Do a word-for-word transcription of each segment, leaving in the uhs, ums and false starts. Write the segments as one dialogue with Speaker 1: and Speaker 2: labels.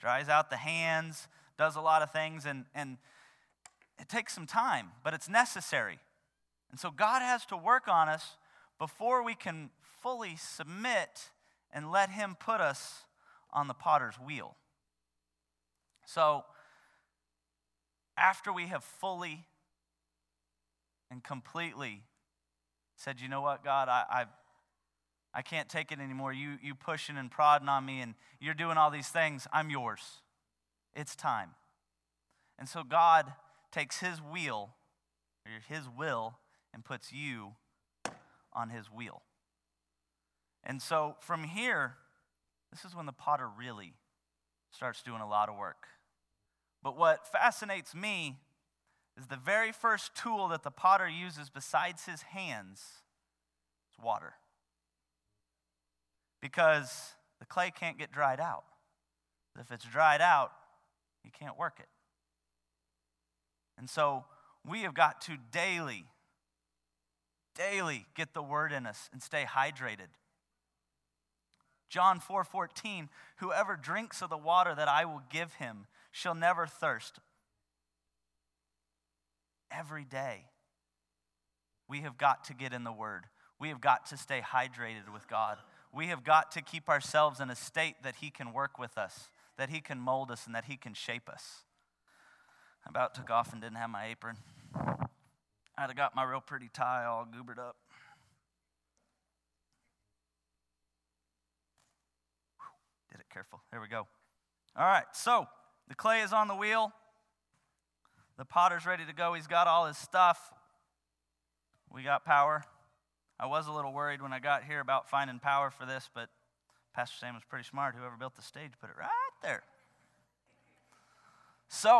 Speaker 1: dries out the hands, does a lot of things, and, and it takes some time, but it's necessary. And so God has to work on us before we can fully submit and let him put us on the potter's wheel. So, after we have fully and completely said, you know what, God, I I, I can't take it anymore. You, you pushing and prodding on me, and you're doing all these things. I'm yours. It's time. And so God takes his wheel, or his will, and puts you on his wheel. And so from here, this is when the potter really starts doing a lot of work. But what fascinates me is the very first tool that the potter uses besides his hands is water. Because the clay can't get dried out. If it's dried out, you can't work it. And so we have got to daily, daily get the word in us and stay hydrated. John four fourteen, whoever drinks of the water that I will give him shall never thirst. Every day, we have got to get in the word. We have got to stay hydrated with God. We have got to keep ourselves in a state that he can work with us, that he can mold us, and that he can shape us. I about took off and didn't have my apron. I'd have got my real pretty tie all goobered up. Whew, did it careful. There we go. All right, so the clay is on the wheel. The potter's ready to go. He's got all his stuff. We got power. I was a little worried when I got here about finding power for this, but Pastor Sam was pretty smart. Whoever built the stage put it right there. So,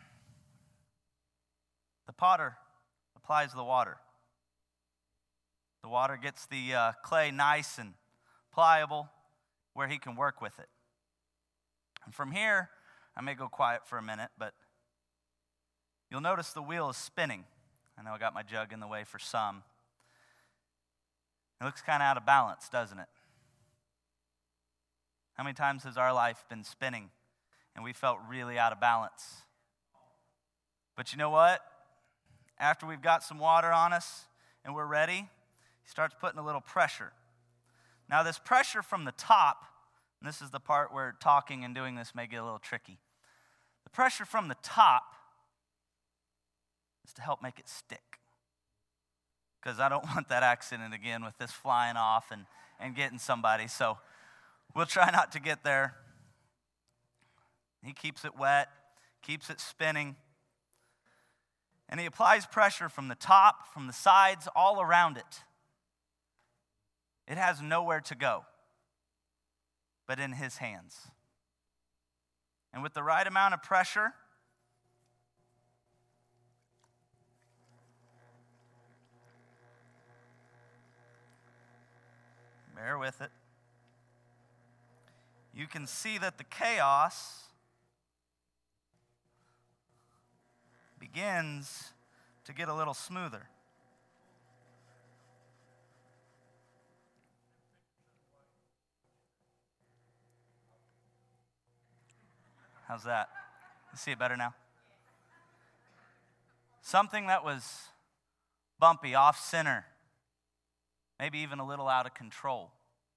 Speaker 1: the potter applies the water. The water gets the uh, clay nice and pliable where he can work with it. And from here, I may go quiet for a minute, but you'll notice the wheel is spinning. I know I got my jug in the way for some. It looks kind of out of balance, doesn't it? How many times has our life been spinning and we felt really out of balance? But you know what? After we've got some water on us and we're ready, he starts putting a little pressure. Now this pressure from the top, and this is the part where talking and doing this may get a little tricky. The pressure from the top is to help make it stick. Because I don't want that accident again with this flying off and, and getting somebody. So we'll try not to get there. He keeps it wet, keeps it spinning. And he applies pressure from the top, from the sides, all around it. It has nowhere to go but in his hands. And with the right amount of pressure, bear with it, you can see that the chaos begins to get a little smoother. How's that? You see it better now? Something that was bumpy, off center, maybe even a little out of control,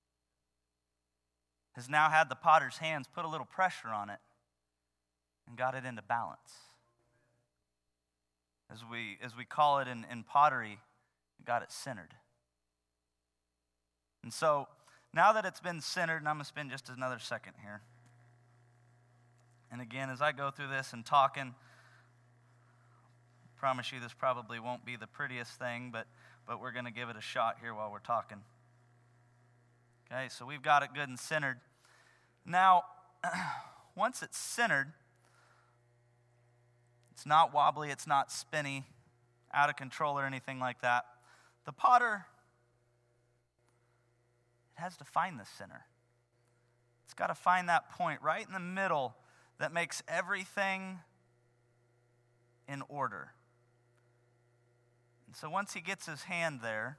Speaker 1: has now had the potter's hands put a little pressure on it and got it into balance. As we as we call it in, in pottery, got it centered. And so, now that it's been centered, and I'm going to spend just another second here. And again, as I go through this and talking, I promise you this probably won't be the prettiest thing, but, but we're going to give it a shot here while we're talking. Okay, so we've got it good and centered. Now, once it's centered, it's not wobbly, it's not spinny, out of control or anything like that. The potter, it has to find the center. It's got to find that point right in the middle that makes everything in order. And so once he gets his hand there,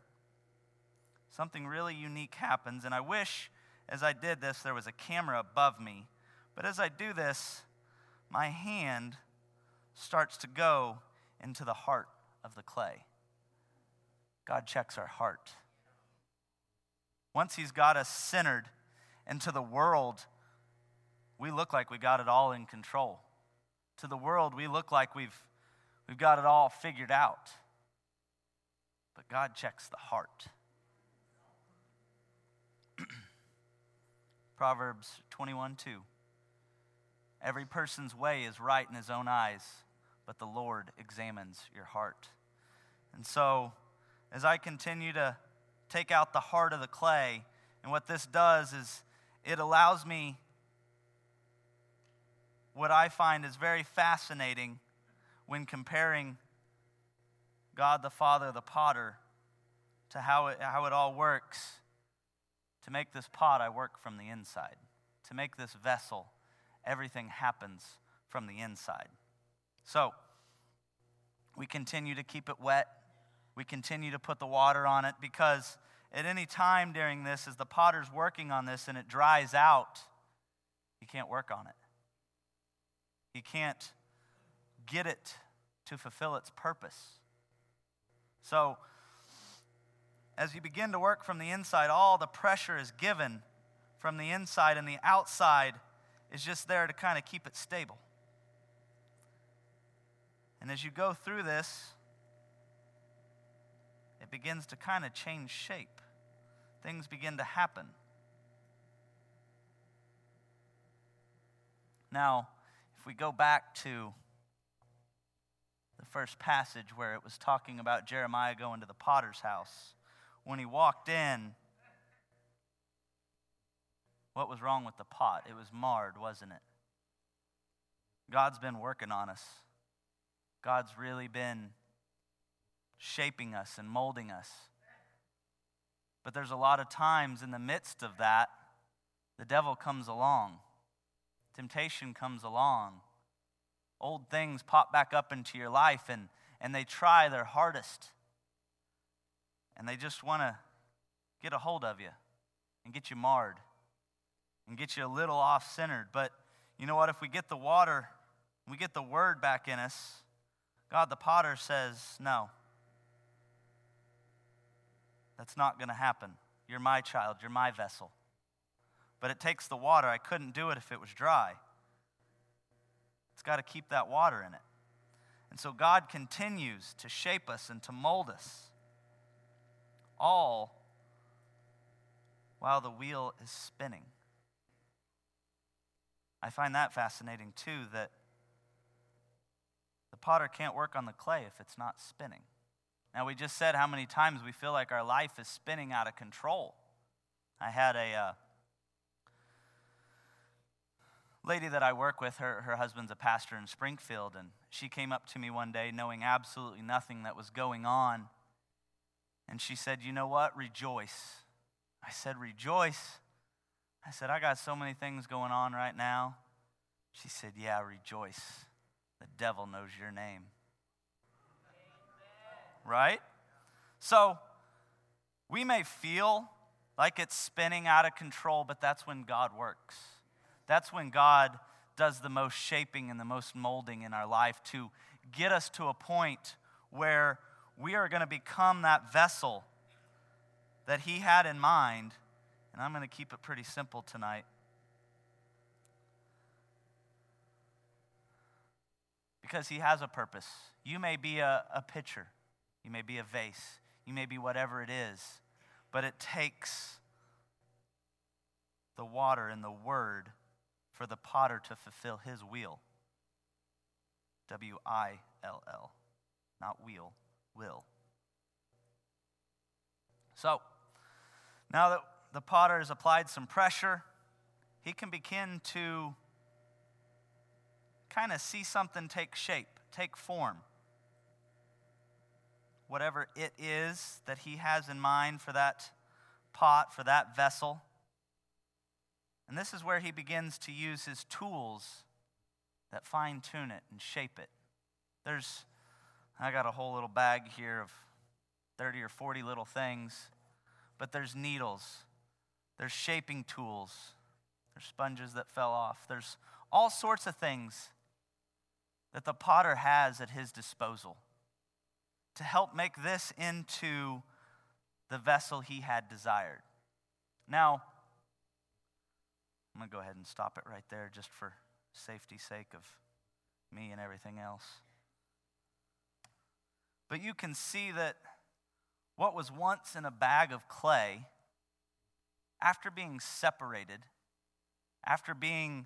Speaker 1: something really unique happens. And I wish, as I did this, there was a camera above me. But as I do this, my hand starts to go into the heart of the clay. God checks our heart. Once he's got us centered into the world, we look like we got it all in control. To the world, we look like we've, we've got it all figured out. But God checks the heart. Proverbs twenty-one two. Every person's way is right in his own eyes, but the Lord examines your heart. And so, as I continue to take out the heart of the clay, and what this does is it allows me what I find is very fascinating when comparing God the Father, the potter, to how it, how it all works. To make this pot, I work from the inside. To make this vessel, everything happens from the inside. So, we continue to keep it wet. We continue to put the water on it because at any time during this, as the potter's working on this and it dries out, he can't work on it. He can't get it to fulfill its purpose. So, as you begin to work from the inside, all the pressure is given from the inside, and the outside is just there to kind of keep it stable. And as you go through this, it begins to kind of change shape. Things begin to happen. Now, if we go back to the first passage where it was talking about Jeremiah going to the potter's house, when he walked in, what was wrong with the pot? It was marred, wasn't it? God's been working on us. God's really been shaping us and molding us. But there's a lot of times in the midst of that, the devil comes along. Temptation comes along. Old things pop back up into your life, and, and they try their hardest. And they just want to get a hold of you and get you marred and get you a little off-centered. But you know what? If we get the water, we get the word back in us, God the potter says, no. That's not going to happen. You're my child. You're my vessel. But it takes the water. I couldn't do it if it was dry. It's got to keep that water in it. And so God continues to shape us and to mold us, all while the wheel is spinning. I find that fascinating too, that the potter can't work on the clay if it's not spinning. Now, we just said how many times we feel like our life is spinning out of control. I had a uh, lady that I work with, her, her husband's a pastor in Springfield, and she came up to me one day knowing absolutely nothing that was going on. And she said, you know what? Rejoice. I said, rejoice? I said, I got so many things going on right now. She said, yeah, rejoice. The devil knows your name. Right? So, we may feel like it's spinning out of control, but that's when God works. That's when God does the most shaping and the most molding in our life to get us to a point where we are going to become that vessel that he had in mind. And I'm going to keep it pretty simple tonight. Because he has a purpose. You may be a, a pitcher. You may be a vase. You may be whatever it is. But it takes the water and the word for the potter to fulfill his wheel. W I L L. Not wheel, will. So, now that the potter has applied some pressure, he can begin to kind of see something take shape, take form. Whatever it is that he has in mind for that pot, for that vessel. And this is where he begins to use his tools that fine-tune it and shape it. There's, I got a whole little bag here of thirty or forty little things, but there's needles, there's shaping tools, There's sponges that fell off. There's all sorts of things that the potter has at his disposal to help make this into the vessel he had desired. Now, I'm going to go ahead and stop it right there just for safety's sake of me and everything else. But you can see that what was once in a bag of clay, after being separated, after being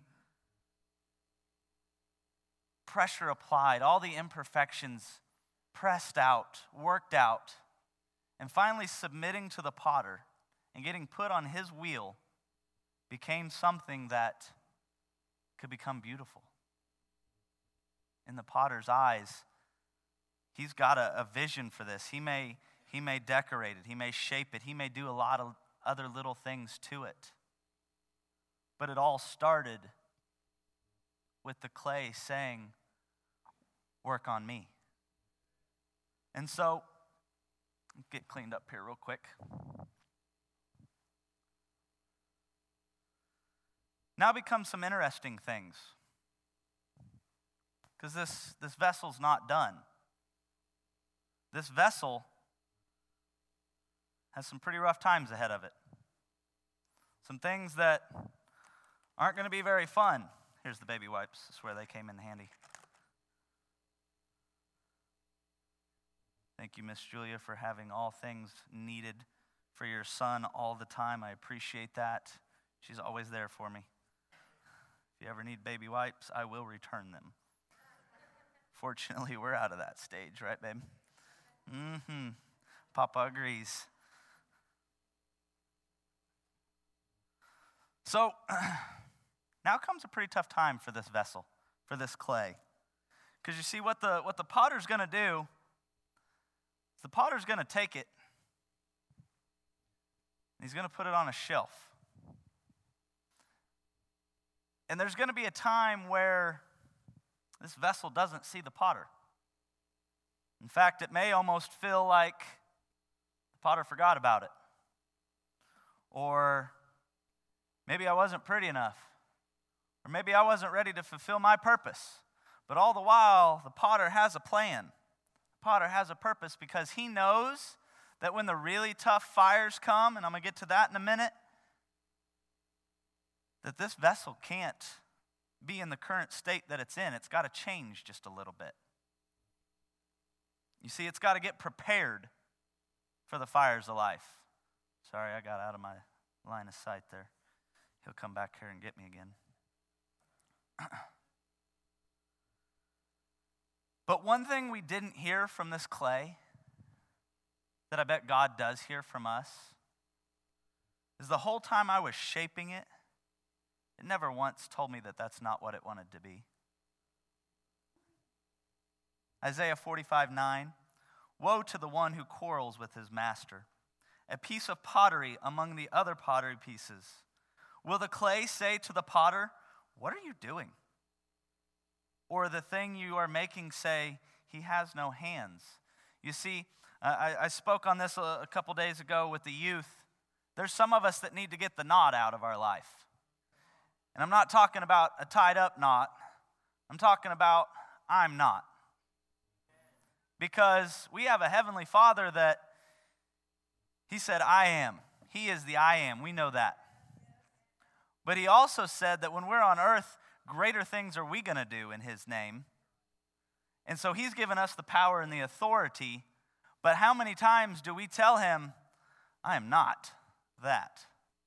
Speaker 1: pressure applied, all the imperfections pressed out, worked out, and finally submitting to the potter and getting put on his wheel, became something that could become beautiful. In the potter's eyes, he's got a, a vision for this. He may, he may decorate it. He may shape it. He may do a lot of other little things to it. But it all started with the clay saying, work on me. And so, get cleaned up here real quick. Now become some interesting things. Because this, this vessel's not done. This vessel has some pretty rough times ahead of it. Some things that aren't going to be very fun. Here's the baby wipes. This is where they came in handy. Thank you, Miss Julia, for having all things needed for your son all the time. I appreciate that. She's always there for me. If you ever need baby wipes, I will return them. Fortunately, we're out of that stage, right, babe? Mm-hmm. Papa agrees. So, now comes a pretty tough time for this vessel, for this clay. Because you see, what the, what the potter's going to do, is the potter's going to take it, and he's going to put it on a shelf. And there's going to be a time where this vessel doesn't see the potter. In fact, it may almost feel like the potter forgot about it. Or maybe I wasn't pretty enough. Or maybe I wasn't ready to fulfill my purpose. But all the while, the potter has a plan. The potter has a purpose because he knows that when the really tough fires come, and I'm going to get to that in a minute, that this vessel can't be in the current state that it's in. It's got to change just a little bit. You see, it's got to get prepared for the fires of life. Sorry, I got out of my line of sight there. He'll come back here and get me again. But one thing we didn't hear from this clay, that I bet God does hear from us, is the whole time I was shaping it, it never once told me that that's not what it wanted to be. Isaiah forty-five nine, woe to the one who quarrels with his master, a piece of pottery among the other pottery pieces. Will the clay say to the potter, what are you doing? Or the thing you are making say, he has no hands? You see, I, I spoke on this a, a couple days ago with the youth. There's some of us that need to get the knot out of our life. And I'm not talking about a tied up knot. I'm talking about I'm not. Because we have a heavenly Father that he said, I am. He is the I am. We know that. But he also said that when we're on earth, greater things are we going to do in his name. And so he's given us the power and the authority. But how many times do we tell him, I am not that?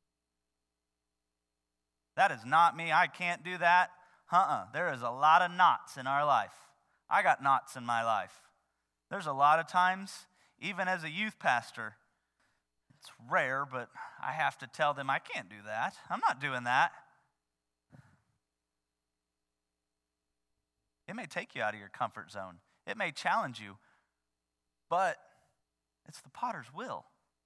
Speaker 1: That is not me. I can't do that. Uh-uh. There is a lot of knots in our life. I got knots in my life. There's a lot of times, even as a youth pastor, it's rare, but I have to tell them, I can't do that. I'm not doing that. It may take you out of your comfort zone. It may challenge you, but it's the potter's will.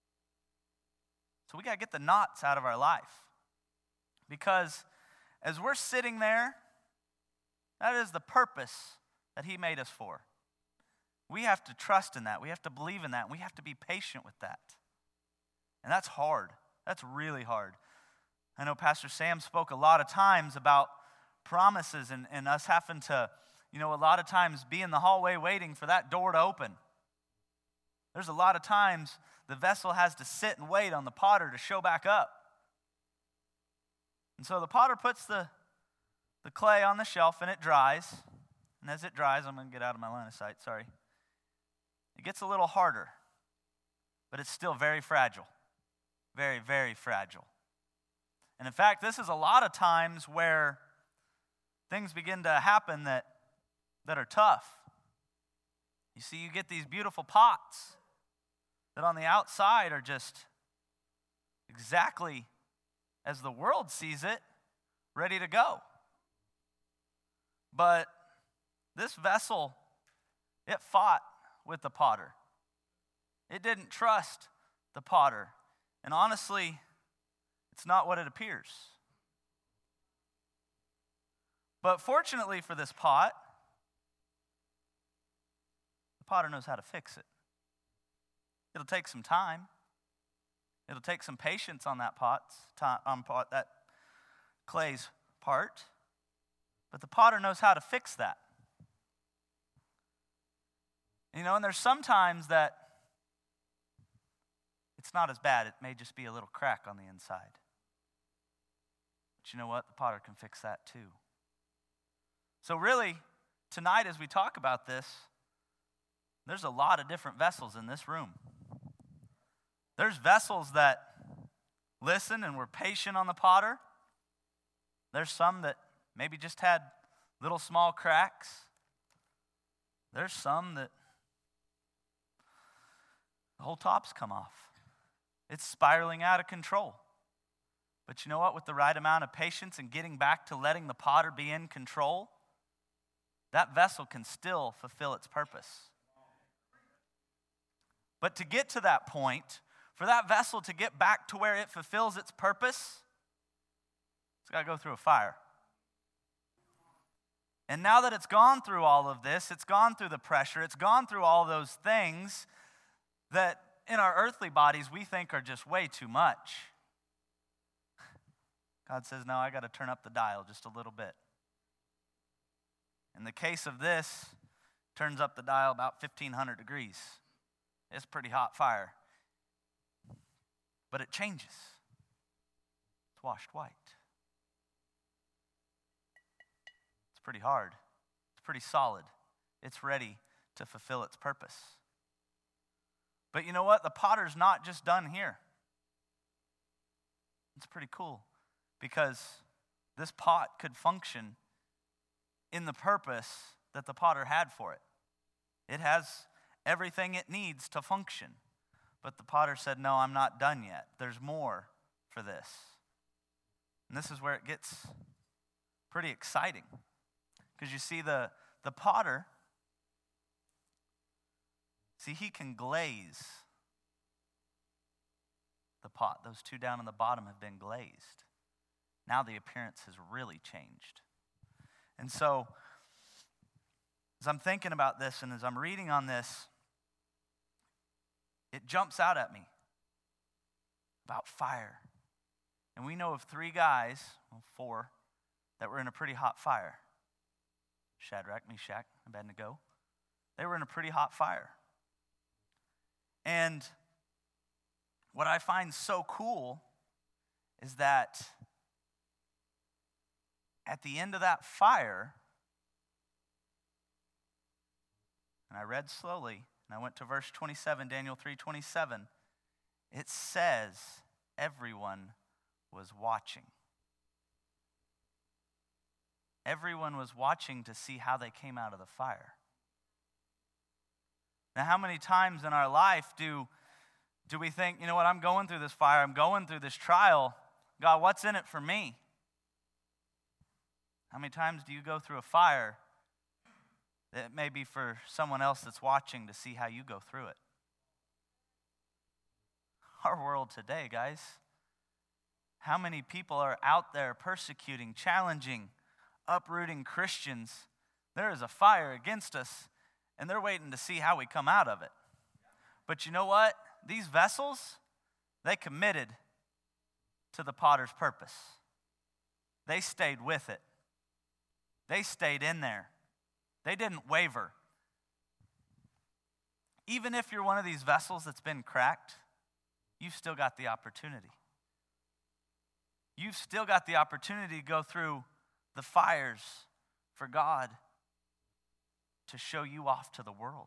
Speaker 1: So we got to get the knots out of our life. Because as we're sitting there, that is the purpose that he made us for. We have to trust in that. We have to believe in that. And we have to be patient with that. And that's hard. That's really hard. I know Pastor Sam spoke a lot of times about promises and, and us having to, you know, a lot of times be in the hallway waiting for that door to open. There's a lot of times the vessel has to sit and wait on the potter to show back up. And so the potter puts the, the clay on the shelf and it dries. And as it dries, I'm going to get out of my line of sight, sorry. It gets a little harder, but it's still very fragile. Very, very fragile. And in fact, this is a lot of times where things begin to happen that, that are tough. You see, you get these beautiful pots that on the outside are just exactly as the world sees it, ready to go. But this vessel, it fought with the potter. It didn't trust the potter. And honestly, it's not what it appears. But fortunately for this pot, the potter knows how to fix it. It'll take some time. It'll take some patience on that pot's on pot, that clay's part. But the potter knows how to fix that. You know, and there's sometimes that it's not as bad. It may just be a little crack on the inside. But you know what? The potter can fix that too. So really, tonight as we talk about this, there's a lot of different vessels in this room. There's vessels that listen and were patient on the potter. There's some that maybe just had little small cracks. There's some that the whole top's come off. It's spiraling out of control. But you know what? With the right amount of patience and getting back to letting the potter be in control, that vessel can still fulfill its purpose. But to get to that point, for that vessel to get back to where it fulfills its purpose, it's got to go through a fire. And now that it's gone through all of this, it's gone through the pressure, it's gone through all those things that in our earthly bodies we think are just way too much. God says, no, I got to turn up the dial just a little bit. In the case of this, turns up the dial about fifteen hundred degrees. It's pretty hot fire. But it changes. It's washed white. It's pretty hard. It's pretty solid. It's ready to fulfill its purpose. But you know what? The potter's not just done here. It's pretty cool because this pot could function in the purpose that the potter had for it. It has everything it needs to function. But the potter said, no, I'm not done yet. There's more for this. And this is where it gets pretty exciting. Because you see, the, the potter, see, he can glaze the pot. Those two down on the bottom have been glazed. Now the appearance has really changed. And so, as I'm thinking about this and as I'm reading on this, it jumps out at me about fire. And we know of three guys, well, four, that were in a pretty hot fire. Shadrach, Meshach, and Abednego. They were in a pretty hot fire. And what I find so cool is that at the end of that fire, and I read slowly, and I went to verse twenty-seven, Daniel three twenty-seven, it says everyone was watching. Everyone was watching to see how they came out of the fire. Now, how many times in our life do, do we think, you know what, I'm going through this fire, I'm going through this trial. God, what's in it for me? How many times do you go through a fire that may be for someone else that's watching to see how you go through it? Our world today, guys, how many people are out there persecuting, challenging, uprooting Christians? There is a fire against us, and they're waiting to see how we come out of it. But you know what? These vessels, they committed to the potter's purpose. They stayed with it. They stayed in there. They didn't waver. Even if you're one of these vessels that's been cracked, you've still got the opportunity. You've still got the opportunity to go through the fires for God to show you off to the world.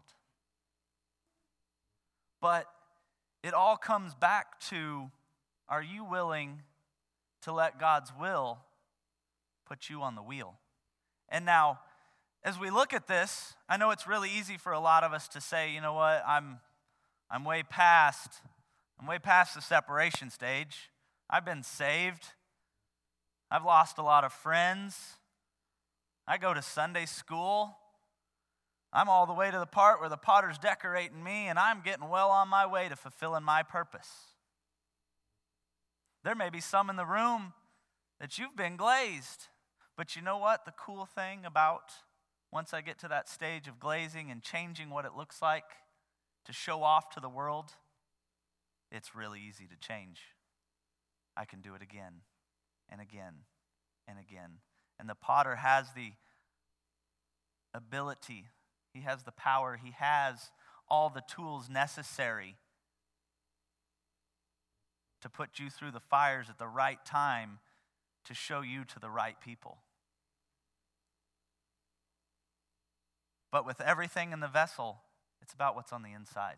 Speaker 1: But it all comes back to, are you willing to let God's will put you on the wheel? And now, as we look at this, I know it's really easy for a lot of us to say, you know what, I'm I'm way past, I'm way past the separation stage. I've been saved. I've lost a lot of friends. I go to Sunday school. I'm all the way to the part where the potter's decorating me, and I'm getting well on my way to fulfilling my purpose. There may be some in the room that you've been glazed. But you know what? The cool thing about once I get to that stage of glazing and changing what it looks like to show off to the world, it's really easy to change. I can do it again and again and again. And the potter has the ability, he has the power, he has all the tools necessary to put you through the fires at the right time to show you to the right people. But with everything in the vessel, it's about what's on the inside.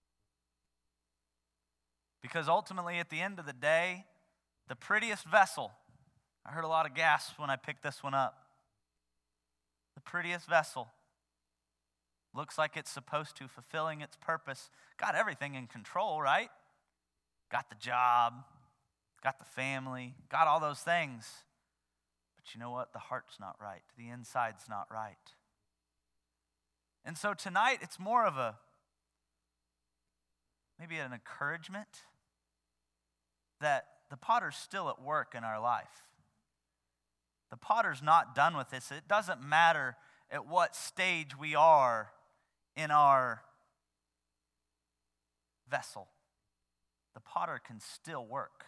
Speaker 1: Because ultimately, at the end of the day, the prettiest vessel, I heard a lot of gasps when I picked this one up. The prettiest vessel looks like it's supposed to, fulfilling its purpose. Got everything in control, right? Got the job, got the family, got all those things. But you know what? The heart's not right. The inside's not right. And so tonight, it's more of a, maybe an encouragement that the potter's still at work in our life. The potter's not done with this. It doesn't matter at what stage we are in our vessel. The potter can still work.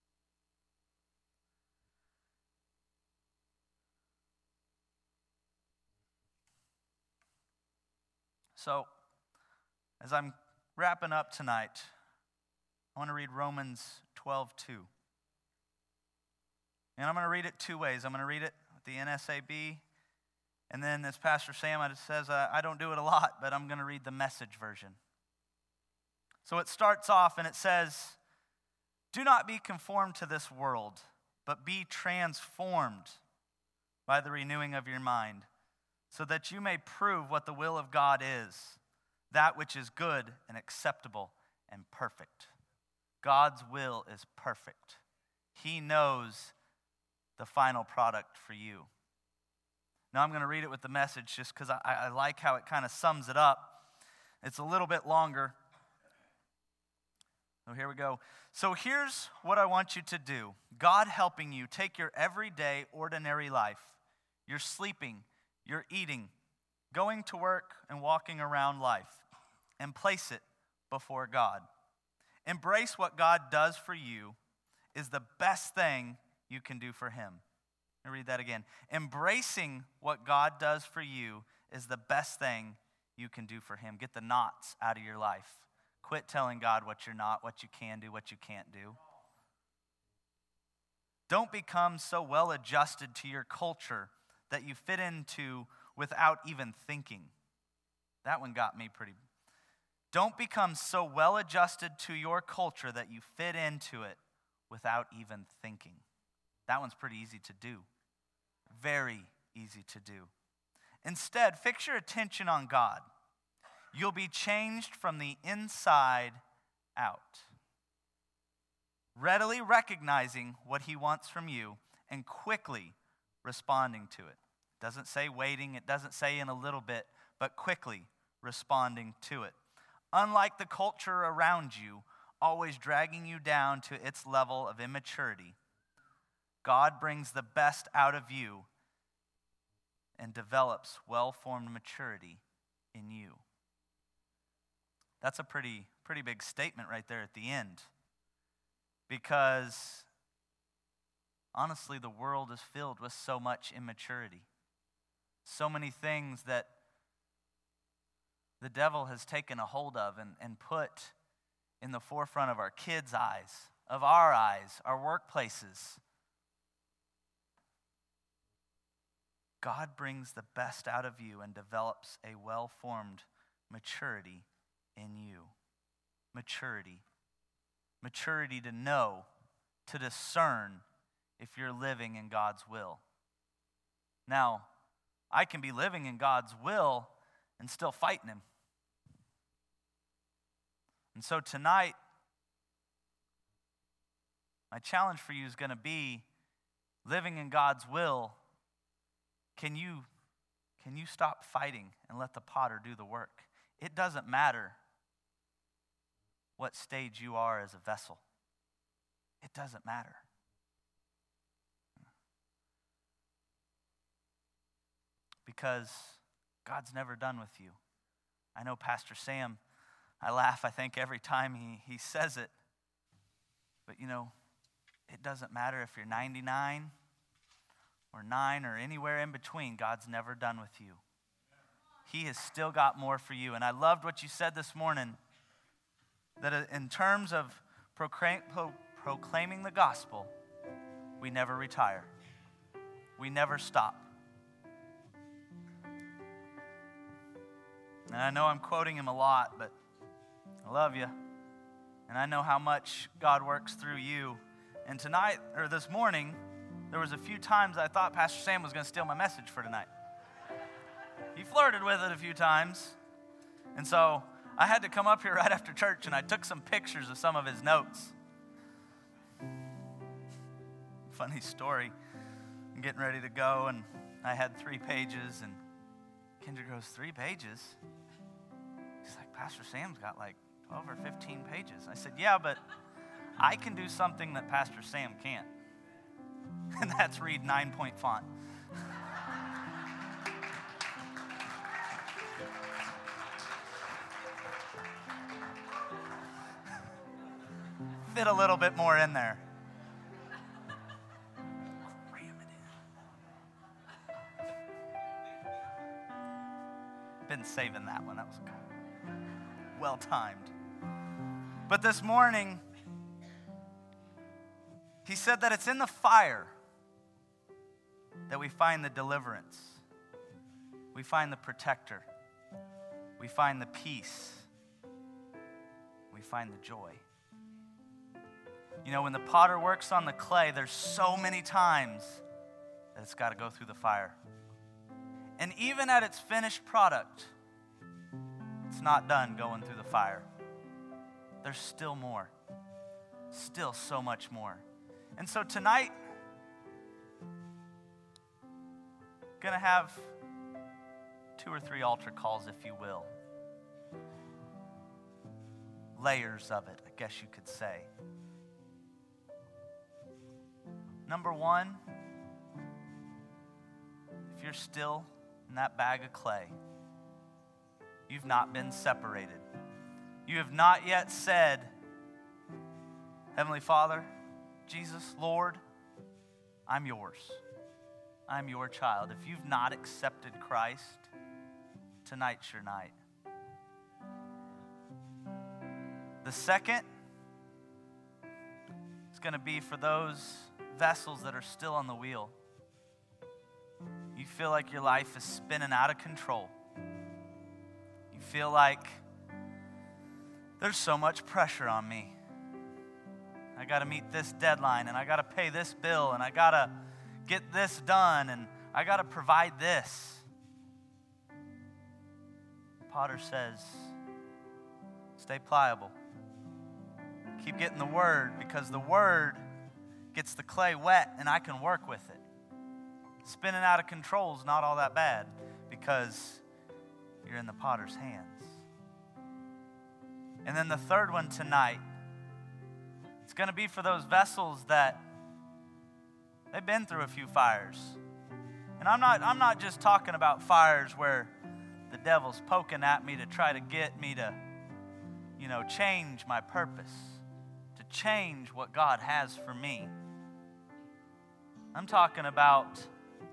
Speaker 1: So, as I'm wrapping up tonight, I want to read Romans twelve two. And I'm going to read it two ways. I'm going to read it with the N S A B, and then as Pastor Sam says, uh, I don't do it a lot, but I'm going to read the Message version. So it starts off and it says, "Do not be conformed to this world, but be transformed by the renewing of your mind, so that you may prove what the will of God is, that which is good and acceptable and perfect." God's will is perfect. He knows the final product for you. Now I'm going to read it with the Message just because I, I like how it kind of sums it up. It's a little bit longer. So here we go. So here's what I want you to do. God helping you take your everyday, ordinary life. You're sleeping, you're eating, going to work and walking around life, and place it before God. Embrace what God does for you is the best thing you can do for him. Let me read that again. Embracing what God does for you is the best thing you can do for him. Get the knots out of your life. Quit telling God what you're not, what you can do, what you can't do. Don't become so well adjusted to your culture that you fit into without even thinking. That one got me pretty. Don't become so well adjusted to your culture that you fit into it without even thinking. That one's pretty easy to do. Very easy to do. Instead, fix your attention on God. You'll be changed from the inside out. Readily recognizing what he wants from you and quickly responding to it. It doesn't say waiting, it doesn't say in a little bit, but quickly responding to it. Unlike the culture around you, always dragging you down to its level of immaturity, God brings the best out of you and develops well-formed maturity in you. That's a pretty, pretty big statement right there at the end. Because honestly, the world is filled with so much immaturity. So many things that the devil has taken a hold of and, and put in the forefront of our kids' eyes, of our eyes, our workplaces. God brings the best out of you and develops a well-formed maturity in you. Maturity. Maturity to know, to discern if you're living in God's will. Now, I can be living in God's will and still fighting him. And so tonight, my challenge for you is going to be living in God's will. Can you, can you stop fighting and let the potter do the work? It doesn't matter what stage you are as a vessel. It doesn't matter. Because God's never done with you. I know Pastor Sam, I laugh, I think, every time he, he says it. But you know, it doesn't matter if you're ninety-nine or nine or anywhere in between. God's never done with you. He has still got more for you. And I loved what you said this morning, that in terms of proclaim, pro, proclaiming the gospel, we never retire. We never stop. And I know I'm quoting him a lot, but I love you. And I know how much God works through you. And tonight, or this morning, there was a few times I thought Pastor Sam was going to steal my message for tonight. He flirted with it a few times. And so I had to come up here right after church, and I took some pictures of some of his notes. Funny story. I'm getting ready to go, and I had three pages, and Kendra goes, three pages? He's like, Pastor Sam's got like twelve or fifteen pages. I said, yeah, but I can do something that Pastor Sam can't. And that's read nine-point font. Fit a little bit more in there. Been saving that one. That was well timed. But this morning, he said that it's in the fire that we find the deliverance. We find the protector. We find the peace. We find the joy. You know, when the potter works on the clay, there's so many times that it's got to go through the fire. And even at its finished product, it's not done going through the fire. There's still more. Still so much more. And so tonight, going to have two or three altar calls, if you will. Layers of it, I guess you could say. Number one, if you're still in that bag of clay, you've not been separated. You have not yet said, Heavenly Father, Jesus, Lord, I'm yours. I'm your child. If you've not accepted Christ, tonight's your night. The second is going to be for those vessels that are still on the wheel. You feel like your life is spinning out of control. You feel like there's so much pressure on me. I got to meet this deadline, and I got to pay this bill, and I got to get this done, and I got to provide this. Potter says, stay pliable. Keep getting the word, because the word gets the clay wet, and I can work with it. Spinning out of control is not all that bad, because you're in the potter's hands. And then the third one tonight, it's going to be for those vessels that they've been through a few fires. And I'm not I'm not just talking about fires where the devil's poking at me to try to get me to, you know, change my purpose, to change what God has for me. I'm talking about,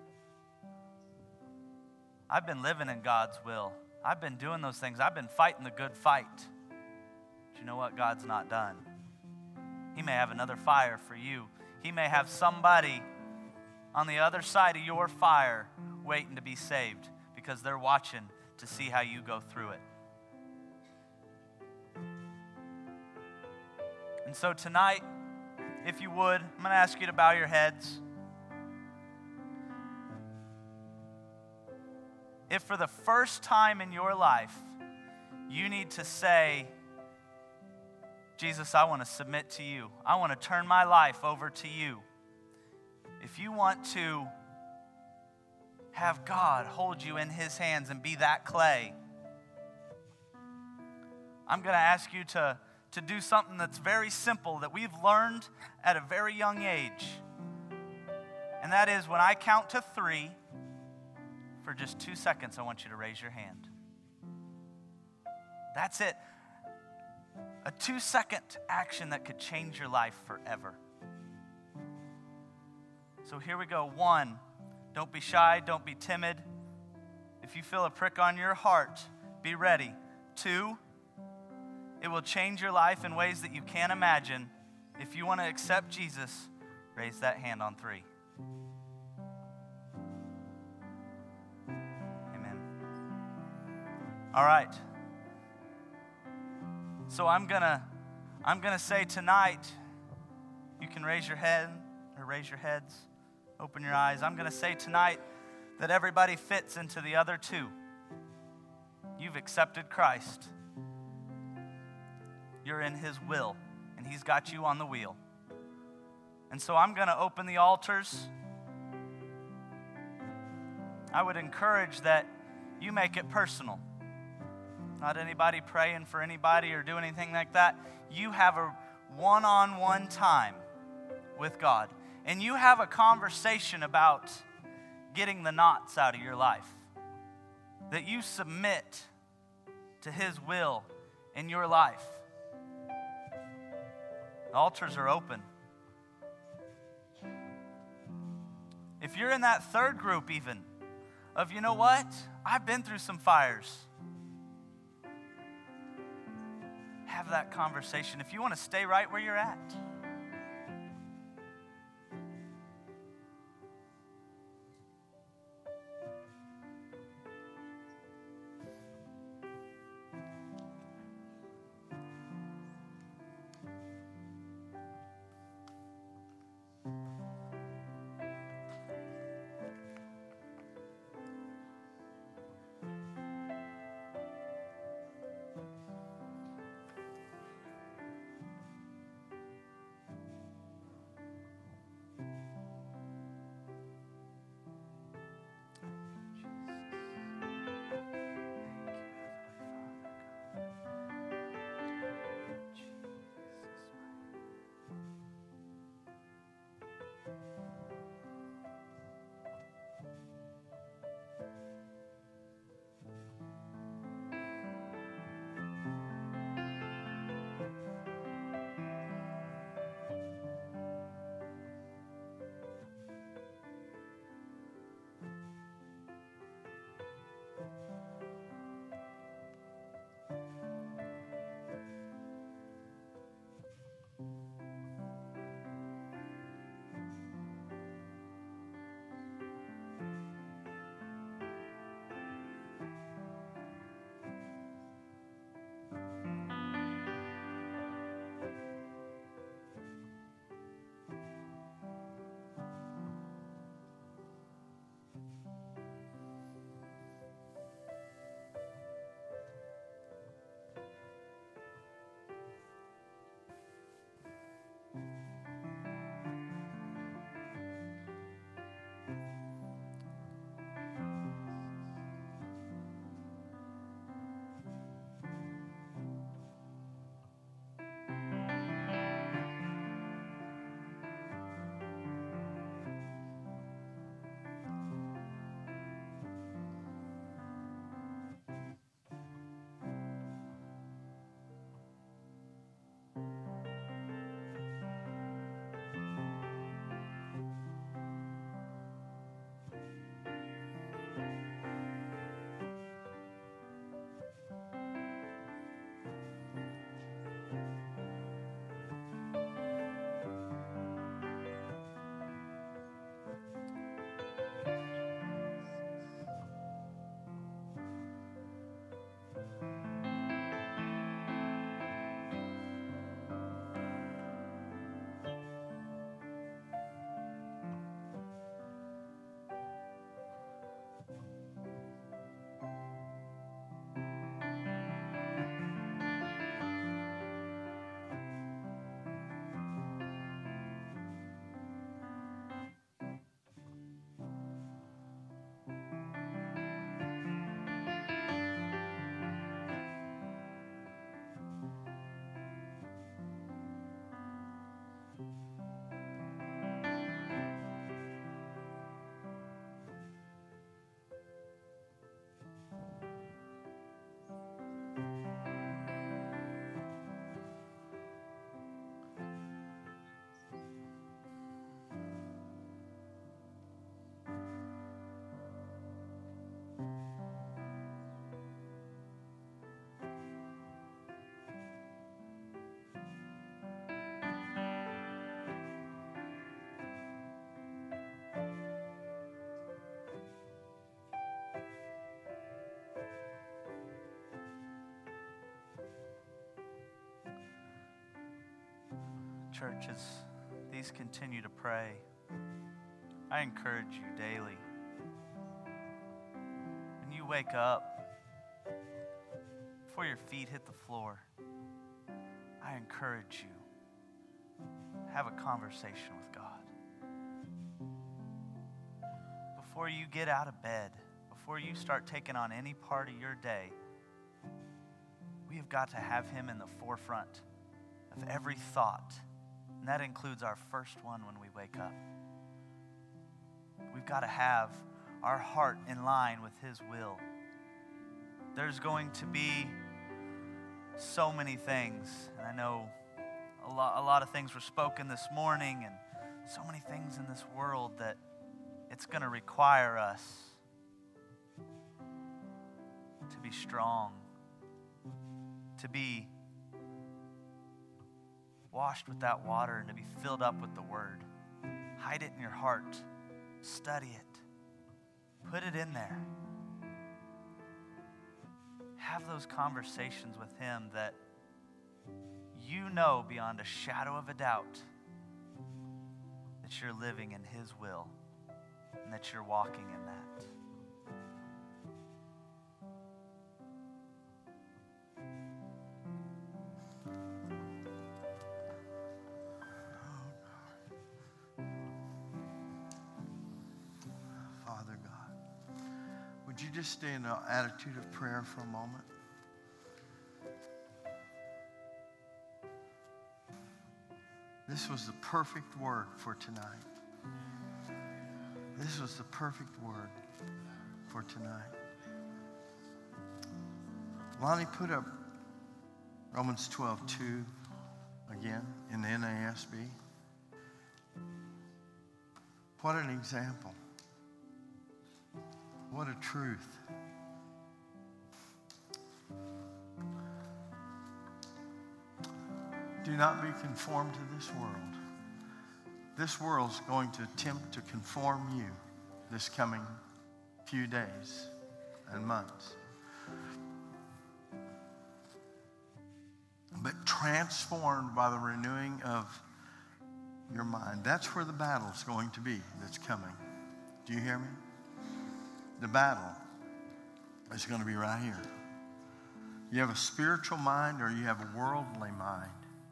Speaker 1: I've been living in God's will. I've been doing those things. I've been fighting the good fight. But you know what? God's not done. He may have another fire for you. He may have somebody on the other side of your fire waiting to be saved because they're watching to see how you go through it. And so tonight, if you would, I'm going to ask you to bow your heads. If for the first time in your life, you need to say, Jesus, I want to submit to you. I want to turn my life over to you. If you want to have God hold you in his hands and be that clay, I'm going to ask you to, to do something that's very simple that we've learned at a very young age. And that is when I count to three, for just two seconds, I want you to raise your hand. That's it. A two-second action that could change your life forever. So here we go. One, don't be shy, don't be timid. If you feel a prick on your heart, be ready. Two, it will change your life in ways that you can't imagine. If you want to accept Jesus, raise that hand on three. Amen. All right. So I'm gonna, I'm gonna say tonight, you can raise your head or raise your heads, open your eyes. I'm gonna say tonight that everybody fits into the other two. You've accepted Christ. You're in his will, and he's got you on the wheel. And so I'm gonna open the altars. I would encourage that you make it personal. Not anybody praying for anybody or doing anything like that. You have a one-on-one time with God. And you have a conversation about getting the knots out of your life. That you submit to his will in your life. The altars are open. If you're in that third group even, of you know what? I've been through some fires. Have that conversation if you want to stay right where you're at. Church, as these continue to pray, I encourage you daily. When you wake up, before your feet hit the floor, I encourage you, have a conversation with God. Before you get out of bed, before you start taking on any part of your day, we have got to have Him in the forefront of every thought. And that includes our first one when we wake up. We've got to have our heart in line with His will. There's going to be so many things, and I know a lot, a lot of things were spoken this morning, and so many things in this world that it's going to require us to be strong, to be washed with that water, and to be filled up with the Word. Hide it in your heart. Study it. Put it in there. Have those conversations with Him that you know beyond a shadow of a doubt that you're living in His will and that you're walking in that.
Speaker 2: Would you just stay in an attitude of prayer for a moment? This was the perfect word for tonight. This was the perfect word for tonight. Lonnie, put up Romans twelve two again in the N A S B. What an example. What a truth. Do not be conformed to this world. This world's going to attempt to conform you this coming few days and months. But transformed by the renewing of your mind. That's where the battle's going to be that's coming. Do you hear me? The battle is going to be right here. You have a spiritual mind or you have a worldly mind.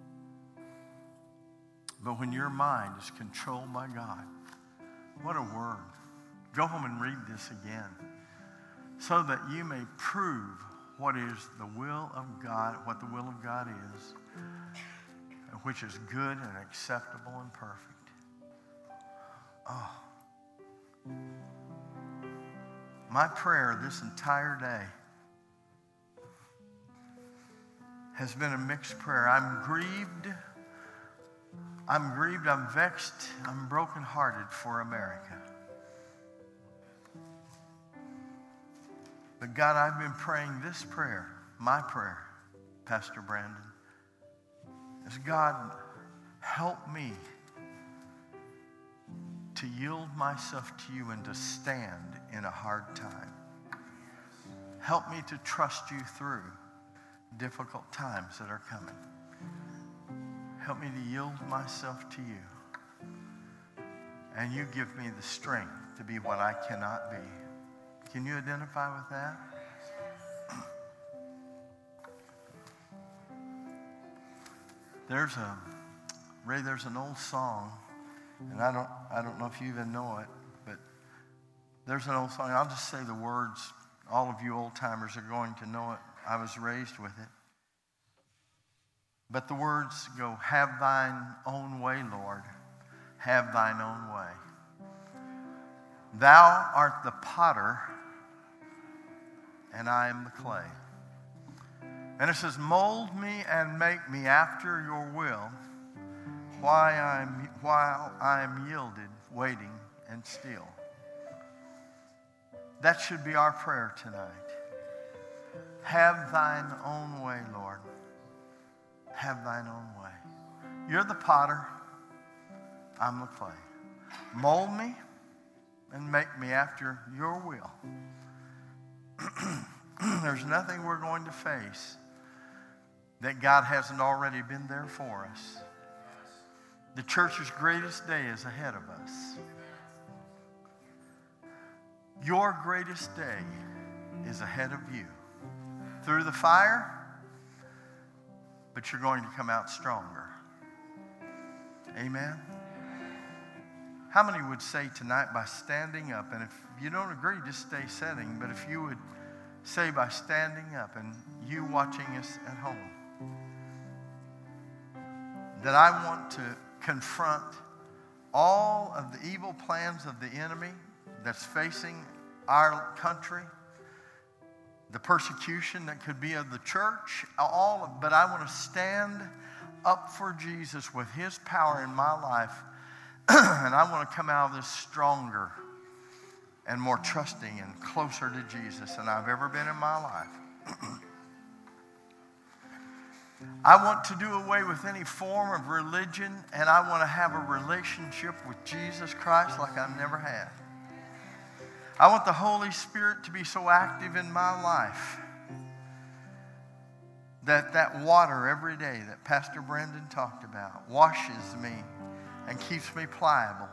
Speaker 2: But when your mind is controlled by God, what a word. Go home and read this again so that you may prove what is the will of God, what the will of God is, which is good and acceptable and perfect. Oh. My prayer this entire day has been a mixed prayer. I'm grieved. I'm grieved. I'm vexed. I'm brokenhearted for America. But God, I've been praying this prayer, my prayer, Pastor Brandon, is God, help me to yield myself to you and to stand in a hard time. Help me to trust you through difficult times that are coming. Help me to yield myself to you. And you give me the strength to be what I cannot be. Can you identify with that? There's a, Ray, there's an old song. And I don't I don't know if you even know it, but there's an old song. I'll just say the words. All of you old-timers are going to know it. I was raised with it. But the words go, have thine own way, Lord. Have thine own way. Thou art the potter, and I am the clay. And it says, mold me and make me after your will, while I'm, while I am yielded, waiting, and still. That should be our prayer tonight. Have thine own way, Lord. Have thine own way. You're the potter. I'm the clay. Mold me and make me after your will. There's nothing we're going to face that God hasn't already been there for us. The church's greatest day is ahead of us. Your greatest day is ahead of you. Through the fire, but you're going to come out stronger. Amen? How many would say tonight by standing up, and if you don't agree, just stay sitting, but if you would say by standing up and you watching us at home, that I want to confront all of the evil plans of the enemy that's facing our country, the persecution that could be of the church, all of, but I want to stand up for Jesus with his power in my life, and I want to come out of this stronger and more trusting and closer to Jesus than I've ever been in my life. I want to do away with any form of religion, and I want to have a relationship with Jesus Christ like I've never had. I want the Holy Spirit to be so active in my life that that water every day that Pastor Brendan talked about washes me and keeps me pliable.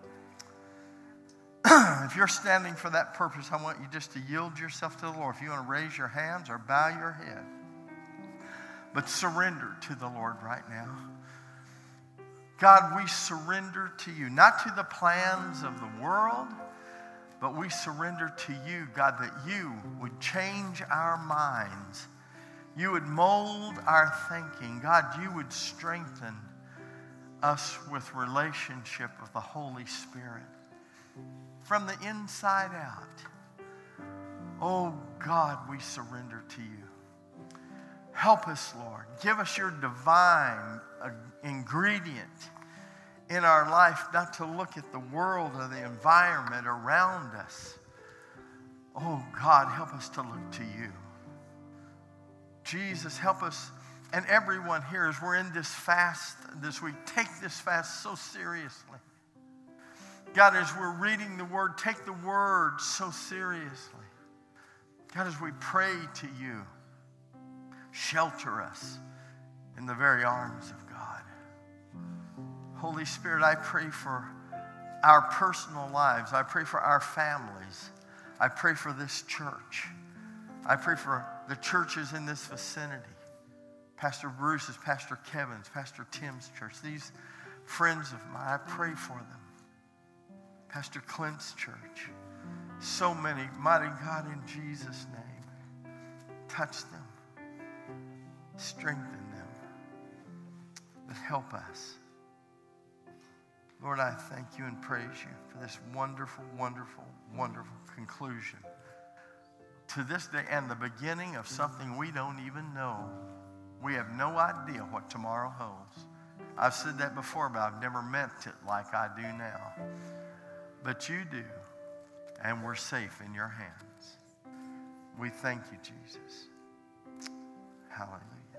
Speaker 2: If you're standing for that purpose, I want you just to yield yourself to the Lord. If you want to raise your hands or bow your head, but surrender to the Lord right now. God, we surrender to you, not to the plans of the world, but we surrender to you, God, that you would change our minds. You would mold our thinking. God, you would strengthen us with relationship with the Holy Spirit from the inside out. Oh, God, we surrender to you. Help us, Lord. Give us your divine uh, ingredient in our life, not to look at the world or the environment around us. Oh, God, help us to look to you. Jesus, help us, and everyone here, as we're in this fast this week, take this fast so seriously. God, as we're reading the Word, take the Word so seriously. God, as we pray to you, shelter us in the very arms of God. Holy Spirit, I pray for our personal lives. I pray for our families. I pray for this church. I pray for the churches in this vicinity. Pastor Bruce's, Pastor Kevin's, Pastor Tim's church. These friends of mine, I pray for them. Pastor Clint's church. So many. Mighty God, in Jesus' name, touch them. Strengthen them, but help us. Lord, I thank you and praise you for this wonderful, wonderful, wonderful conclusion to this day and the beginning of something we don't even know. We have no idea what tomorrow holds. I've said that before, but I've never meant it like I do now. But you do, and we're safe in your hands. We thank you, Jesus. Hallelujah.